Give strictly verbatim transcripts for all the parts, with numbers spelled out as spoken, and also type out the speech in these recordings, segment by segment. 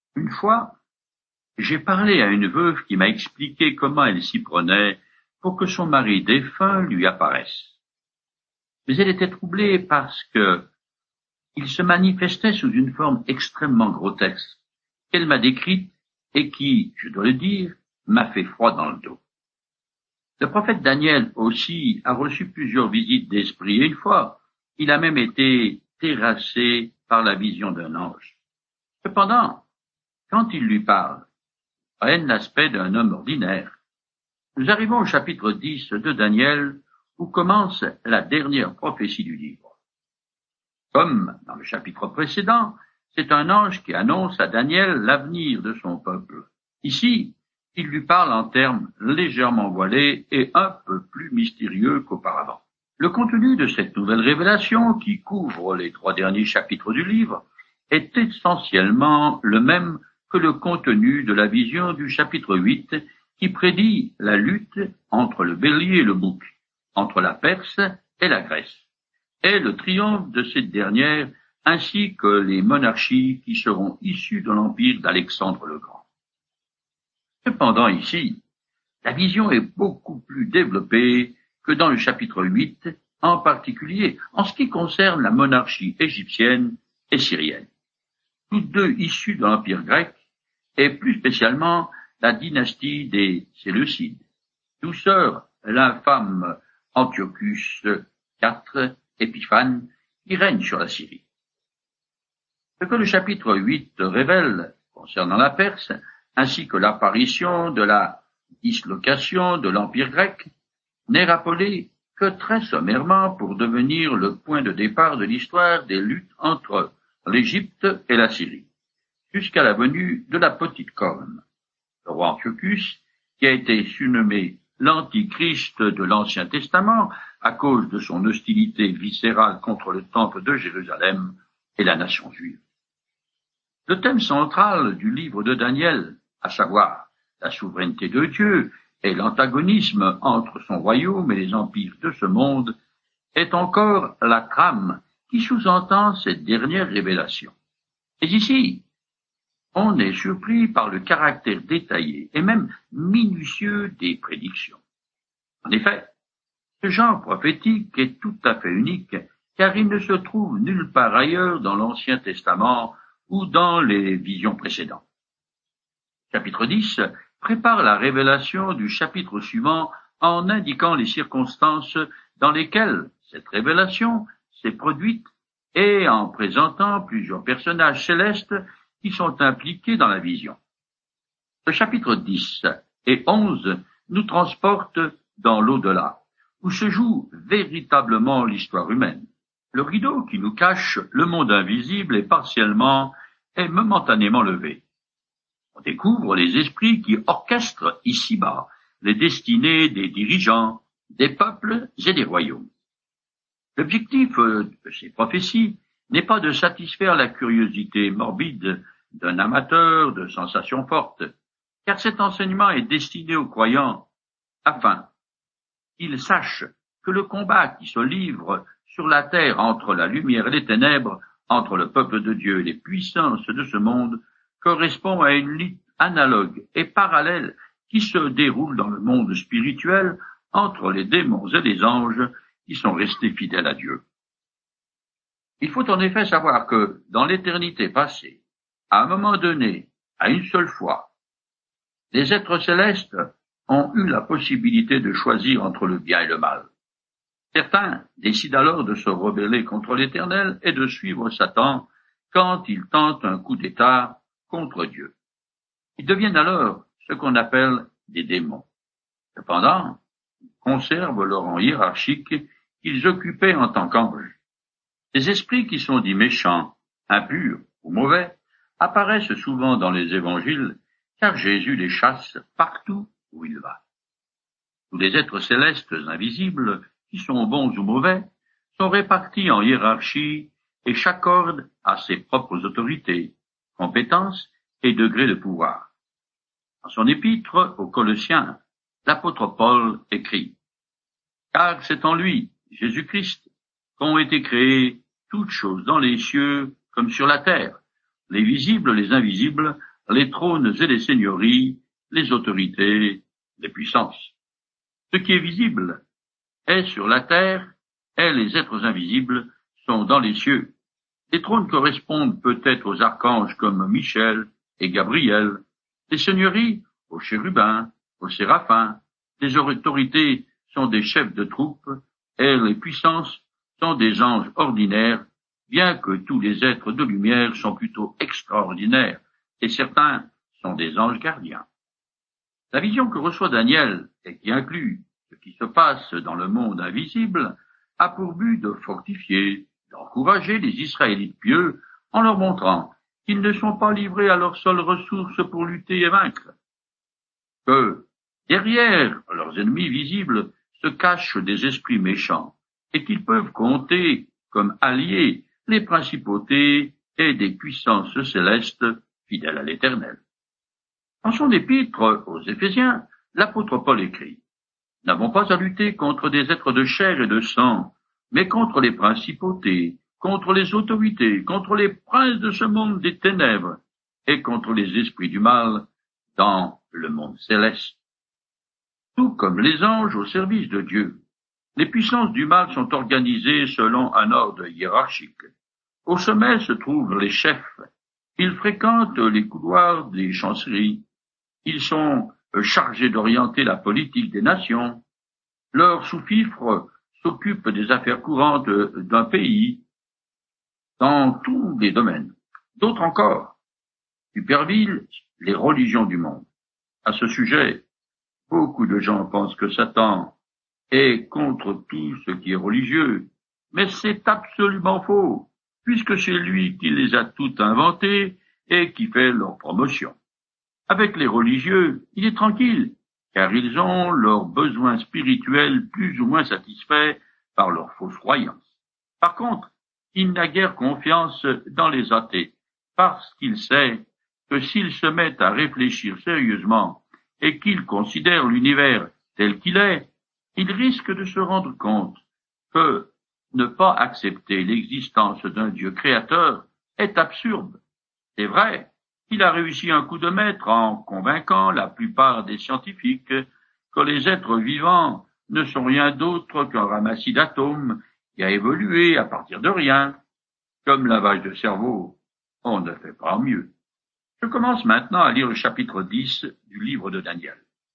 Une fois, j'ai parlé à une veuve qui m'a expliqué comment elle s'y prenait pour que son mari défunt lui apparaisse. Mais elle était troublée parce que il se manifestait sous une forme extrêmement grotesque qu'elle m'a décrite et qui, je dois le dire, m'a fait froid dans le dos. Le prophète Daniel aussi a reçu plusieurs visites d'esprit et une fois, il a même été terrassé par la vision d'un ange. Cependant, quand il lui parle, il prenne l'aspect d'un homme ordinaire. Nous arrivons au chapitre dix de Daniel, où commence la dernière prophétie du livre. Comme dans le chapitre précédent, c'est un ange qui annonce à Daniel l'avenir de son peuple. Ici, il lui parle en termes légèrement voilés et un peu plus mystérieux qu'auparavant. Le contenu de cette nouvelle révélation, qui couvre les trois derniers chapitres du livre, est essentiellement le même que le contenu de la vision du chapitre huit, qui prédit la lutte entre le bélier et le bouc, entre la Perse et la Grèce, et le triomphe de cette dernière, ainsi que les monarchies qui seront issues de l'empire d'Alexandre le Grand. Cependant ici, la vision est beaucoup plus développée que dans le chapitre huit, en particulier en ce qui concerne la monarchie égyptienne et syrienne, toutes deux issues de l'empire grec, et plus spécialement la dynastie des Séleucides, d'où sort l'infâme Antiochus quatre Épiphane, qui règne sur la Syrie. Ce que le chapitre huit révèle concernant la Perse, ainsi que l'apparition de la dislocation de l'Empire grec, n'est rappelé que très sommairement pour devenir le point de départ de l'histoire des luttes entre l'Égypte et la Syrie, jusqu'à la venue de la petite corne, le roi Antiochus, qui a été surnommé l'Antichrist de l'Ancien Testament à cause de son hostilité viscérale contre le temple de Jérusalem et la nation juive. Le thème central du livre de Daniel, à savoir la souveraineté de Dieu et l'antagonisme entre son royaume et les empires de ce monde, est encore la trame qui sous-entend cette dernière révélation. Et ici, on est surpris par le caractère détaillé et même minutieux des prédictions. En effet, ce genre prophétique est tout à fait unique, car il ne se trouve nulle part ailleurs dans l'Ancien Testament ou dans les visions précédentes. Chapitre dix prépare la révélation du chapitre suivant en indiquant les circonstances dans lesquelles cette révélation s'est produite et en présentant plusieurs personnages célestes qui sont impliqués dans la vision. Le chapitre dix et onze nous transportent dans l'au-delà, où se joue véritablement l'histoire humaine. Le rideau qui nous cache le monde invisible est partiellement et momentanément levé. On découvre les esprits qui orchestrent ici-bas les destinées des dirigeants, des peuples et des royaumes. L'objectif de ces prophéties n'est pas de satisfaire la curiosité morbide d'un amateur de sensations fortes, car cet enseignement est destiné aux croyants afin qu'ils sachent que le combat qui se livre sur la terre entre la lumière et les ténèbres, entre le peuple de Dieu et les puissances de ce monde, correspond à une lutte analogue et parallèle qui se déroule dans le monde spirituel entre les démons et les anges qui sont restés fidèles à Dieu. Il faut en effet savoir que, dans l'éternité passée, à un moment donné, à une seule fois, les êtres célestes ont eu la possibilité de choisir entre le bien et le mal. Certains décident alors de se rebeller contre l'Éternel et de suivre Satan quand il tente un coup d'État contre Dieu. Ils deviennent alors ce qu'on appelle des démons. Cependant, ils conservent leur rang hiérarchique qu'ils occupaient en tant qu'anges. Ces esprits qui sont dits méchants, impurs ou mauvais apparaissent souvent dans les évangiles, car Jésus les chasse partout où il va. Tous les êtres célestes invisibles, qui sont bons ou mauvais, sont répartis en hiérarchie et chaque ordre a ses propres autorités, compétences et degrés de pouvoir. Dans son épître aux Colossiens, l'apôtre Paul écrit « Car c'est en lui, Jésus-Christ, qu'ont été créées toutes choses dans les cieux comme sur la terre, les visibles, les invisibles, les trônes et les seigneuries, les autorités, les puissances. Ce qui est visible est sur la terre, et les êtres invisibles sont dans les cieux. Les trônes correspondent peut-être aux archanges comme Michel et Gabriel, les seigneuries aux chérubins, aux séraphins, les autorités sont des chefs de troupes, et les puissances sont des anges ordinaires, bien que tous les êtres de lumière sont plutôt extraordinaires, et certains sont des anges gardiens. La vision que reçoit Daniel, et qui inclut ce qui se passe dans le monde invisible, a pour but de fortifier, d'encourager les Israélites pieux en leur montrant qu'ils ne sont pas livrés à leurs seules ressources pour lutter et vaincre, que derrière leurs ennemis visibles se cachent des esprits méchants et qu'ils peuvent compter comme alliés les principautés et des puissances célestes fidèles à l'Éternel. Dans son épître aux Éphésiens, l'apôtre Paul écrit: « Nous n'avons pas à lutter contre des êtres de chair et de sang, mais contre les principautés, contre les autorités, contre les princes de ce monde des ténèbres, et contre les esprits du mal dans le monde céleste. » Tout comme les anges au service de Dieu, les puissances du mal sont organisées selon un ordre hiérarchique. Au sommet se trouvent les chefs. Ils fréquentent les couloirs des chancelleries. Ils sont chargés d'orienter la politique des nations. Leurs sous-fifres s'occupent des affaires courantes d'un pays dans tous les domaines. D'autres encore supervisent les religions du monde. À ce sujet, beaucoup de gens pensent que Satan est contre tout ce qui est religieux, mais c'est absolument faux, puisque c'est lui qui les a toutes inventés et qui fait leur promotion. Avec les religieux, il est tranquille, car ils ont leurs besoins spirituels plus ou moins satisfaits par leurs fausses croyances. Par contre, il n'a guère confiance dans les athées, parce qu'il sait que s'ils se mettent à réfléchir sérieusement et qu'ils considèrent l'univers tel qu'il est, ils risquent de se rendre compte que ne pas accepter l'existence d'un Dieu créateur est absurde. C'est vrai, il a réussi un coup de maître en convainquant la plupart des scientifiques que les êtres vivants ne sont rien d'autre qu'un ramassis d'atomes qui a évolué à partir de rien. Comme lavage de cerveau, on ne fait pas mieux. Je commence maintenant à lire le chapitre dix du livre de Daniel.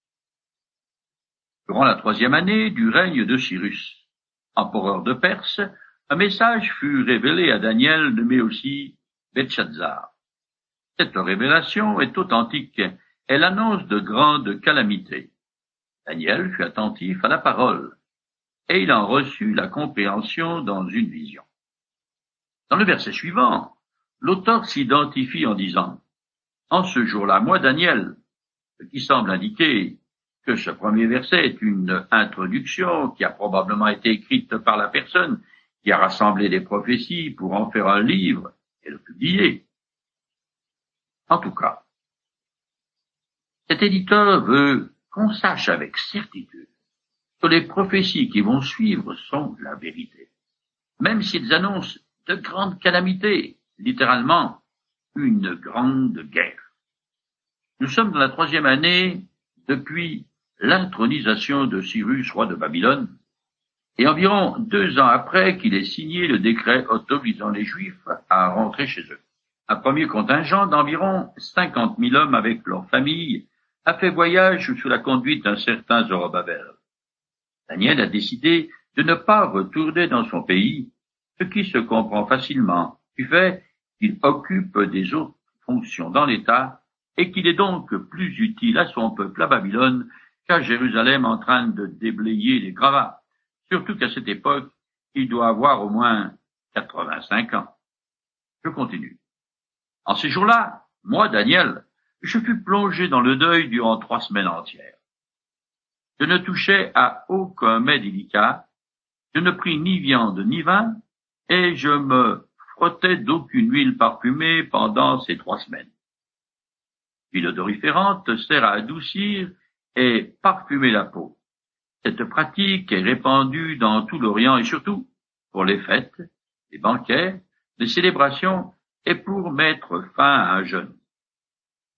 Durant la troisième année du règne de Cyrus, empereur de Perse, un message fut révélé à Daniel, nommé aussi Belchazzar. Cette révélation est authentique, elle annonce de grandes calamités. Daniel fut attentif à la parole, et il en reçut la compréhension dans une vision. Dans le verset suivant, l'auteur s'identifie en disant « En ce jour-là, moi, Daniel », ce qui semble indiquer que ce premier verset est une introduction qui a probablement été écrite par la personne qui a rassemblé les prophéties pour en faire un livre et le publier. En tout cas, cet éditeur veut qu'on sache avec certitude que les prophéties qui vont suivre sont la vérité, même s'ils annoncent de grandes calamités, littéralement une grande guerre. Nous sommes dans la troisième année depuis l'intronisation de Cyrus, roi de Babylone, et environ deux ans après qu'il ait signé le décret autorisant les Juifs à rentrer chez eux. Un premier contingent d'environ cinquante mille hommes avec leurs familles a fait voyage sous la conduite d'un certain Zorobabel. Daniel a décidé de ne pas retourner dans son pays, ce qui se comprend facilement du fait qu'il occupe des autres fonctions dans l'État et qu'il est donc plus utile à son peuple à Babylone qu'à Jérusalem en train de déblayer les gravats, surtout qu'à cette époque, il doit avoir au moins quatre-vingt-cinq ans. Je continue. En ces jours-là, moi, Daniel, je fus plongé dans le deuil durant trois semaines entières. Je ne touchais à aucun mets délicat, je ne pris ni viande ni vin, et je me frottais d'aucune huile parfumée pendant ces trois semaines. L'huile odoriférante sert à adoucir et parfumer la peau. Cette pratique est répandue dans tout l'Orient et surtout pour les fêtes, les banquets, les célébrations et pour mettre fin à un jeûne.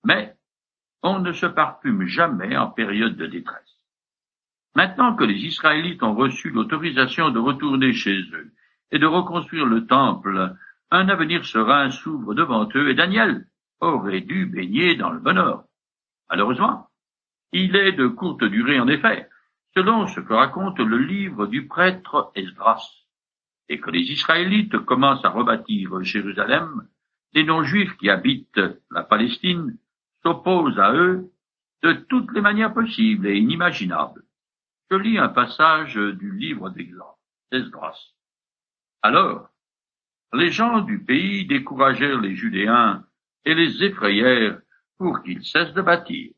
Mais on ne se parfume jamais en période de détresse. Maintenant que les Israélites ont reçu l'autorisation de retourner chez eux et de reconstruire le temple, un avenir serein s'ouvre devant eux et Daniel aurait dû baigner dans le bonheur. Malheureusement, il est de courte durée en effet, selon ce que raconte le livre du prêtre Esdras. Et que les Israélites commencent à rebâtir Jérusalem, les non-juifs qui habitent la Palestine s'opposent à eux de toutes les manières possibles et inimaginables. Je lis un passage du livre d'Esdras. Alors, les gens du pays découragèrent les Judéens et les effrayèrent pour qu'ils cessent de bâtir.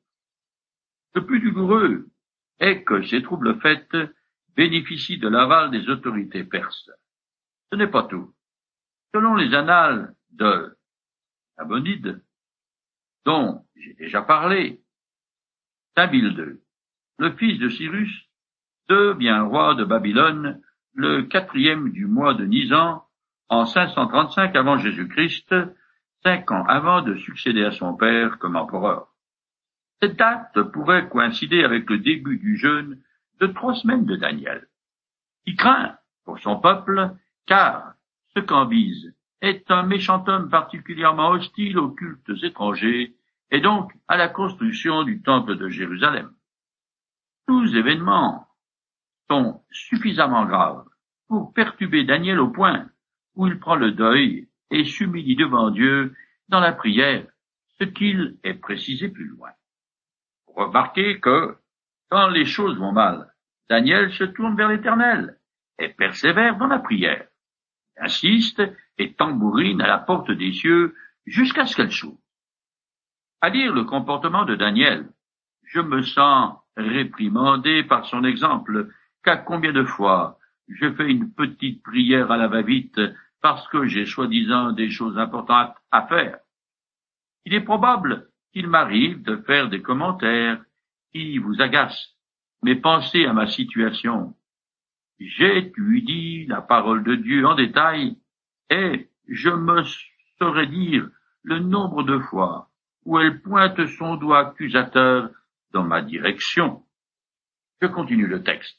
Le plus douloureux est que ces troubles faits bénéficient de l'aval des autorités perses. Ce n'est pas tout. Selon les annales de Nabonide, dont j'ai déjà parlé, Tabile deux, le fils de Cyrus, devient roi de Babylone le quatrième du mois de Nisan en cinq cent trente-cinq avant Jésus-Christ, cinq ans avant de succéder à son père comme empereur. Cette date pourrait coïncider avec le début du jeûne de trois semaines de Daniel. Il craint pour son peuple, car ce qu'en vise est un méchant homme particulièrement hostile aux cultes étrangers et donc à la construction du temple de Jérusalem. Tous événements sont suffisamment graves pour perturber Daniel au point où il prend le deuil et s'humilie devant Dieu dans la prière, ce qu'il est précisé plus loin. Remarquez que, quand les choses vont mal, Daniel se tourne vers l'Éternel et persévère dans la prière. Il insiste et tambourine à la porte des cieux jusqu'à ce qu'elle s'ouvre. À lire le comportement de Daniel, je me sens réprimandé par son exemple, car combien de fois je fais une petite prière à la va-vite parce que j'ai soi-disant des choses importantes à faire. Il est probable qu'il m'arrive de faire des commentaires qui vous agacent, mais pensez à ma situation. J'étudie la parole de Dieu en détail et je me saurais dire le nombre de fois où elle pointe son doigt accusateur dans ma direction. Je continue le texte.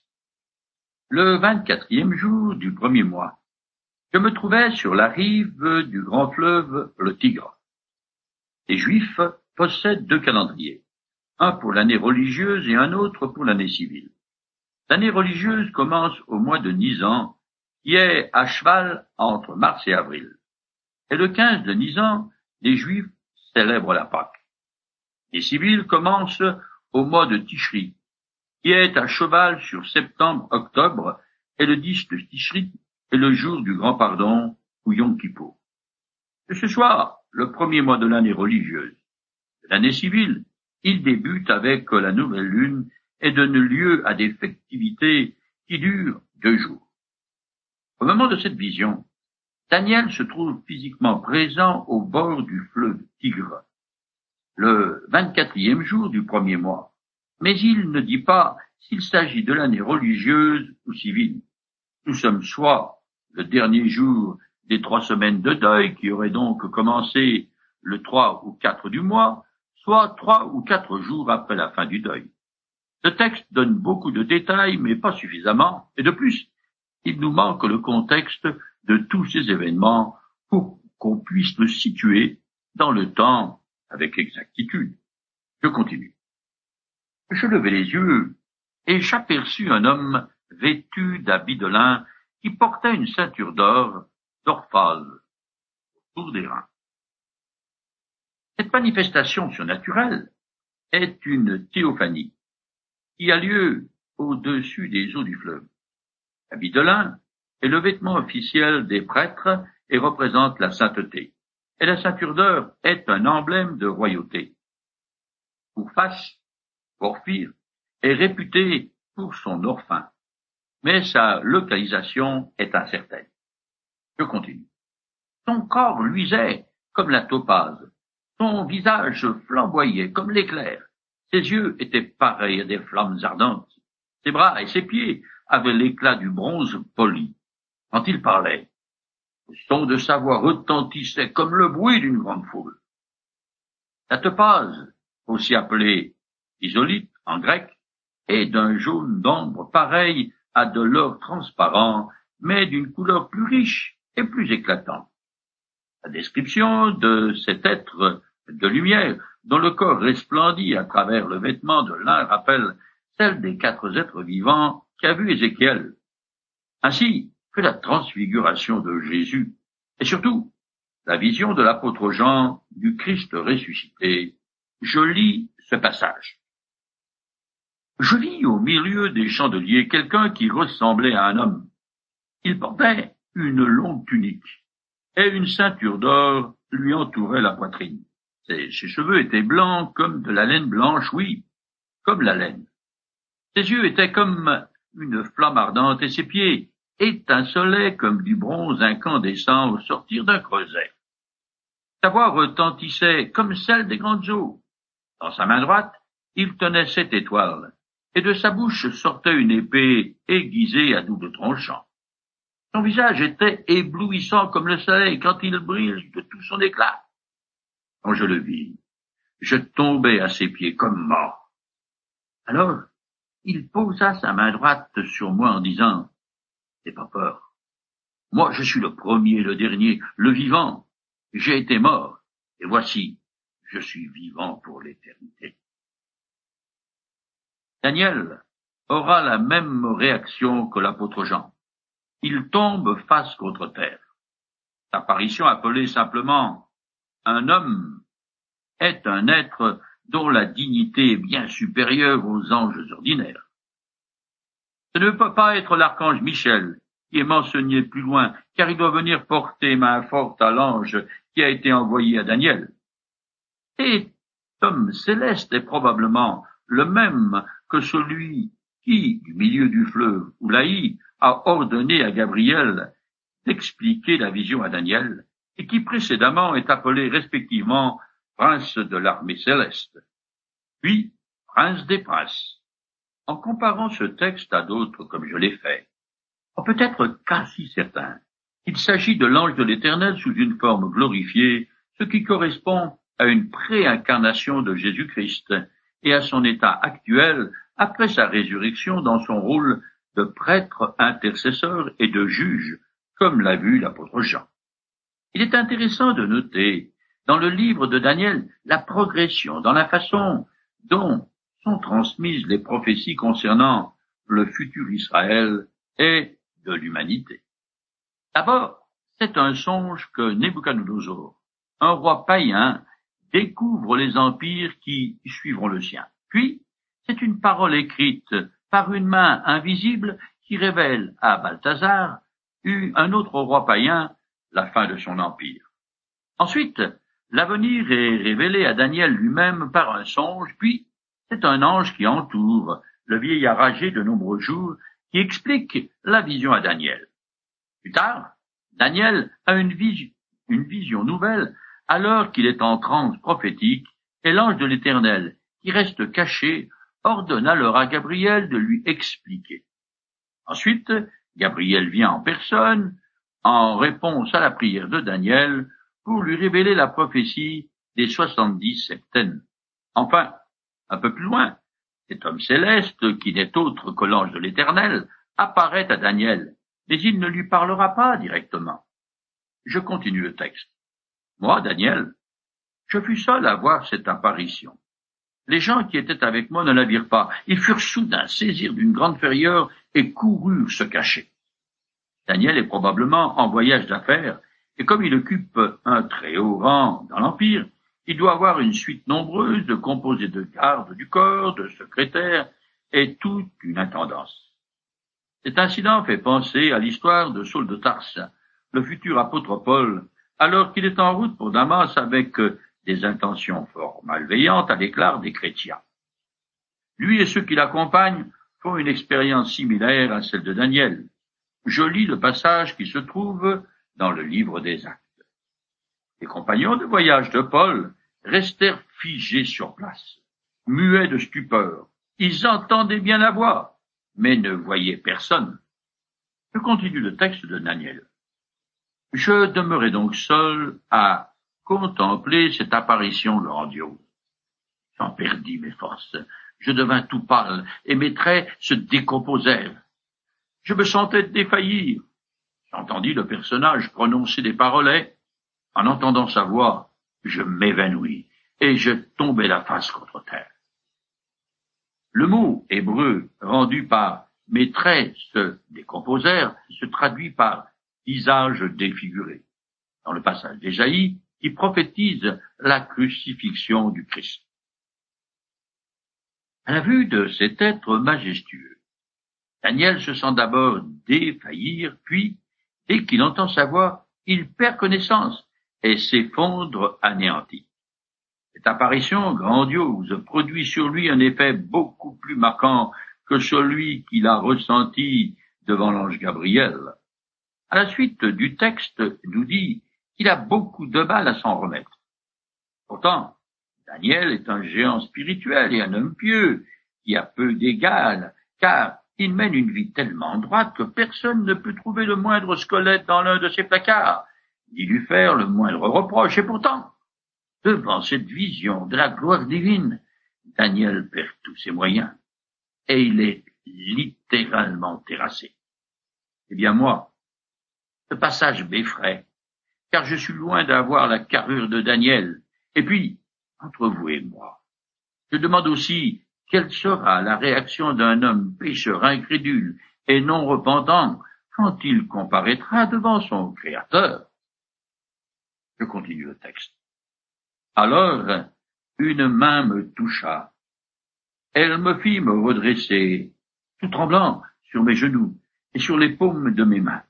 Le vingt-quatrième jour du premier mois, je me trouvais sur la rive du grand fleuve, le Tigre. Les Juifs possèdent deux calendriers, un pour l'année religieuse et un autre pour l'année civile. L'année religieuse commence au mois de Nisan, qui est à cheval entre mars et avril. Et le quinze de Nisan, les Juifs célèbrent la Pâque. Les civils commencent au mois de Tishri, qui est à cheval sur septembre-octobre, et le dix de Tishri est le jour du grand pardon, ou Yom Kippour. Que ce soit le premier mois de l'année religieuse. L'année civile, il débute avec la nouvelle lune et donne lieu à des festivités qui durent deux jours. Au moment de cette vision, Daniel se trouve physiquement présent au bord du fleuve Tigre, le vingt-quatrième jour du premier mois, mais il ne dit pas s'il s'agit de l'année religieuse ou civile. Nous sommes soit le dernier jour des trois semaines de deuil qui auraient donc commencé le trois ou quatre du mois, soit trois ou quatre jours après la fin du deuil. Ce texte donne beaucoup de détails, mais pas suffisamment, et de plus, il nous manque le contexte de tous ces événements pour qu'on puisse le situer dans le temps avec exactitude. Je continue. Je levai les yeux et j'aperçus un homme vêtu d'habits de lin qui portait une ceinture d'or, d'orphase, autour des reins. Cette manifestation surnaturelle est une théophanie qui a lieu au-dessus des eaux du fleuve. L'habit de lin est le vêtement officiel des prêtres et représente la sainteté. Et la ceinture d'or est un emblème de royauté. Pourphas, Porphyre, est réputé pour son or fin, mais sa localisation est incertaine. Je continue. Son corps luisait comme la topaze, son visage flamboyait comme l'éclair, ses yeux étaient pareils à des flammes ardentes, ses bras et ses pieds avaient l'éclat du bronze poli. Quand il parlait, le son de sa voix retentissait comme le bruit d'une grande foule. La topaze, aussi appelée chrysolite en grec, est d'un jaune d'ombre pareil à de l'or transparent, mais d'une couleur plus riche et plus éclatante. La description de cet être de lumière, dont le corps resplendit à travers le vêtement de lin, rappelle celle des quatre êtres vivants qu'a vu Ézéchiel, ainsi que la transfiguration de Jésus, et surtout la vision de l'apôtre Jean du Christ ressuscité. Je lis ce passage. Je vis au milieu des chandeliers quelqu'un qui ressemblait à un homme. Il portait une longue tunique, et une ceinture d'or lui entourait la poitrine. Ses, ses cheveux étaient blancs comme de la laine blanche, oui, comme la laine. Ses yeux étaient comme une flamme ardente et ses pieds étincelaient comme du bronze incandescent au sortir d'un creuset. Sa voix retentissait comme celle des grandes eaux. Dans sa main droite, il tenait sept étoiles, et de sa bouche sortait une épée aiguisée à double tranchant. Son visage était éblouissant comme le soleil quand il brille de tout son éclat. Quand je le vis, je tombai à ses pieds comme mort. Alors, il posa sa main droite sur moi en disant « N'aie pas peur. Moi, je suis le premier, le dernier, le vivant. J'ai été mort, et voici, je suis vivant pour l'éternité. » Daniel aura la même réaction que l'apôtre Jean. Il tombe face contre terre. L'apparition appelée simplement un homme est un être dont la dignité est bien supérieure aux anges ordinaires. Ce ne peut pas être l'archange Michel, qui est mentionné plus loin, car il doit venir porter main forte à l'ange qui a été envoyé à Daniel. Et l'homme céleste est probablement le même que celui qui, du milieu du fleuve Oulaï, a ordonné à Gabriel d'expliquer la vision à Daniel, et qui précédemment est appelé respectivement prince de l'armée céleste, puis prince des princes. En comparant ce texte à d'autres comme je l'ai fait, on peut être quasi certain qu'il s'agit de l'ange de l'Éternel sous une forme glorifiée, ce qui correspond à une préincarnation de Jésus-Christ et à son état actuel après sa résurrection dans son rôle de prêtre intercesseur et de juge, comme l'a vu l'apôtre Jean. Il est intéressant de noter dans le livre de Daniel la progression dans la façon dont sont transmises les prophéties concernant le futur Israël et de l'humanité. D'abord, c'est un songe que Nebuchadnezzar, un roi païen, découvre les empires qui suivront le sien. Puis, c'est une parole écrite par une main invisible qui révèle à Balthazar, un autre roi païen, la fin de son empire. Ensuite, l'avenir est révélé à Daniel lui-même par un songe, puis c'est un ange qui entoure le vieillard âgé de nombreux jours qui explique la vision à Daniel. Plus tard, Daniel a une, vis- une vision nouvelle alors qu'il est en transe prophétique et l'ange de l'Éternel, qui reste caché, ordonne alors à Gabriel de lui expliquer. Ensuite, Gabriel vient en personne, en réponse à la prière de Daniel, pour lui révéler la prophétie des soixante-dix septaines. Enfin, un peu plus loin, cet homme céleste, qui n'est autre que l'ange de l'Éternel, apparaît à Daniel, mais il ne lui parlera pas directement. Je continue le texte. Moi, Daniel, je fus seul à voir cette apparition. Les gens qui étaient avec moi ne la virent pas. Ils furent soudain saisis d'une grande frayeur et coururent se cacher. Daniel est probablement en voyage d'affaires, et comme il occupe un très haut rang dans l'Empire, il doit avoir une suite nombreuse de composés de gardes du corps, de secrétaires, et toute une intendance. Cet incident fait penser à l'histoire de Saul de Tarse, le futur apôtre Paul, alors qu'il est en route pour Damas avec des intentions fort malveillantes à l'égard des chrétiens. Lui et ceux qui l'accompagnent font une expérience similaire à celle de Daniel. Je lis le passage qui se trouve dans le livre des Actes. Les compagnons de voyage de Paul restèrent figés sur place, muets de stupeur. Ils entendaient bien la voix, mais ne voyaient personne. Je continue le texte de Daniel. Je demeurai donc seul à contempler cette apparition grandiose. J'en perdis mes forces. Je devins tout pâle et mes traits se décomposèrent. Je me sentais défaillir. J'entendis le personnage prononcer des parolets. En entendant sa voix, je m'évanouis et je tombai la face contre terre. Le mot hébreu rendu par « mes traits se décomposèrent » se traduit par « visage défiguré » dans le passage d'Ésaïe qui prophétise la crucifixion du Christ. À la vue de cet être majestueux, Daniel se sent d'abord défaillir, puis, dès qu'il entend sa voix, il perd connaissance et s'effondre anéanti. Cette apparition grandiose produit sur lui un effet beaucoup plus marquant que celui qu'il a ressenti devant l'ange Gabriel. À la suite du texte nous dit qu'il a beaucoup de mal à s'en remettre. Pourtant, Daniel est un géant spirituel et un homme pieux qui a peu d'égal, car il mène une vie tellement droite que personne ne peut trouver le moindre squelette dans l'un de ses placards, ni lui faire le moindre reproche. Et pourtant, devant cette vision de la gloire divine, Daniel perd tous ses moyens, et il est littéralement terrassé. Eh bien moi, ce passage m'effraie, car je suis loin d'avoir la carrure de Daniel. Et puis, entre vous et moi, je demande aussi quelle sera la réaction d'un homme pécheur incrédule et non repentant quand il comparaîtra devant son Créateur. Je continue le texte. Alors, une main me toucha. Elle me fit me redresser, tout tremblant, sur mes genoux et sur les paumes de mes mains.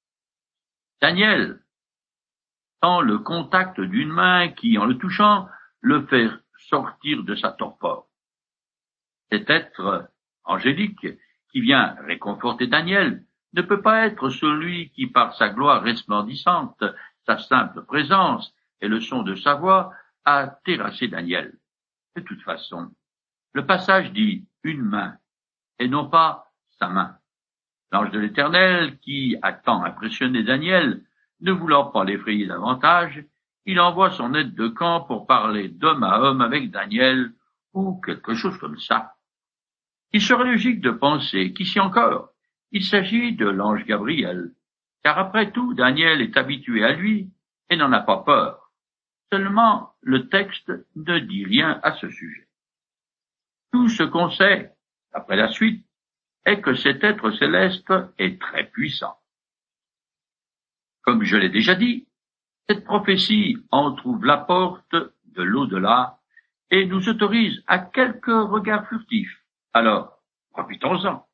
Daniel sent le contact d'une main qui, en le touchant, le fait sortir de sa torpeur. Cet être angélique qui vient réconforter Daniel ne peut pas être celui qui, par sa gloire resplendissante, sa simple présence et le son de sa voix, a terrassé Daniel. De toute façon, le passage dit une main et non pas sa main. L'ange de l'Éternel, qui a tant impressionné Daniel, ne voulant pas l'effrayer davantage, il envoie son aide de camp pour parler d'homme à homme avec Daniel, ou quelque chose comme ça. Il serait logique de penser qu'ici encore, il s'agit de l'ange Gabriel, car après tout, Daniel est habitué à lui et n'en a pas peur. Seulement, le texte ne dit rien à ce sujet. Tout ce qu'on sait, après la suite, est que cet être céleste est très puissant. Comme je l'ai déjà dit, cette prophétie entr'ouvre la porte de l'au-delà et nous autorise à quelques regards furtifs. Alors, profitons-en.